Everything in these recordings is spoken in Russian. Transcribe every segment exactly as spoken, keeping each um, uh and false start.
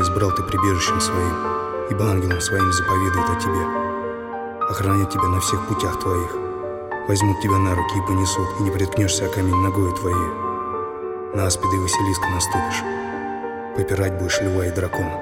избрал ты прибежищем своим, ибо ангелом своим заповедует о тебе. Охранят тебя на всех путях твоих, возьмут тебя на руки и понесут, и не приткнешься о камень ногою твоей. На аспида и Василиска наступишь, попирать будешь льва и дракона.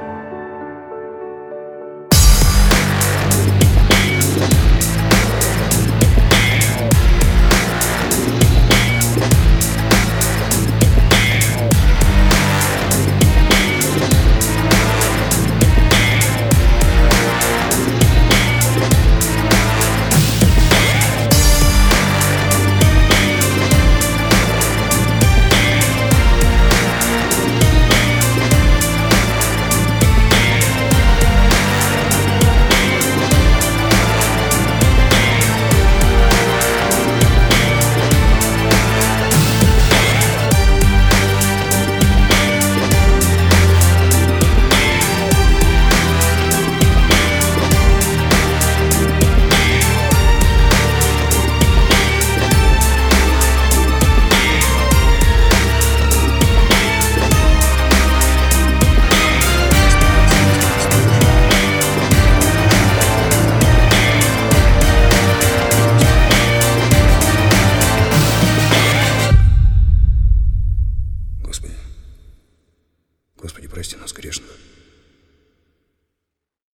Господи, прости нас грешных.